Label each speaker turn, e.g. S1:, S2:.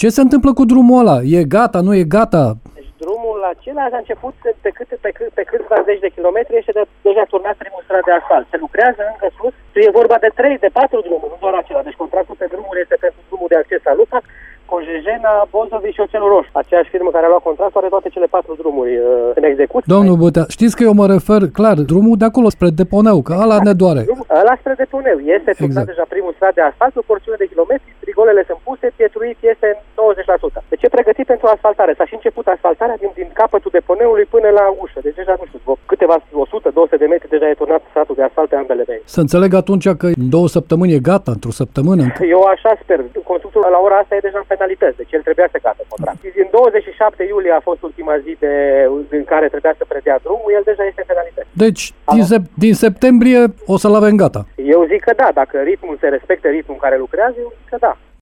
S1: Ce se întâmplă cu drumul ăla? E gata, nu e gata?
S2: Deci drumul acela a început pe câțiva zeci de kilometri, este deja turnat primul strat de asfalt. Se lucrează încă sus, e vorba de 3, de 4 drumuri, nu doar acela. Deci contractul pe drumuri este pentru drumul de acces la Lusac, Conjejena, Bozovi și Oțelul Roșu. Aceeași firmă care a luat contractul are toate cele 4 drumuri în execuție.
S1: Domnul Bătea, știți că eu mă refer, clar, drumul de acolo spre Deponeu, că ăla ne doare.
S2: Ăla spre Deponeu. Este turnat deja primul strat de asfalt, o porțiune de kilometri, rigolele sunt puse, pietruit este în 90%. Deci e pregătit pentru asfaltare. S-a și început asfaltarea din capătul Deponeului până la ușă. Deci deja, nu știu, câteva 100-200 de metri deja e turnat stratul de asfalt pe ambele vei.
S1: Să înțeleg atunci că în 2 săptămâni e gata, într-o săptămână?
S2: Eu așa sper. Constructul la ora asta e deja în penalități, deci el trebuia să gata contract. Din 27 iulie a fost ultima zi în care trebuia să predea drumul, el deja este în penalități.
S1: Deci, din septembrie o să-l avem gata.
S2: Eu zic că da, dacă ritmul se respectă ritmul în care lucrează, eu zic că da.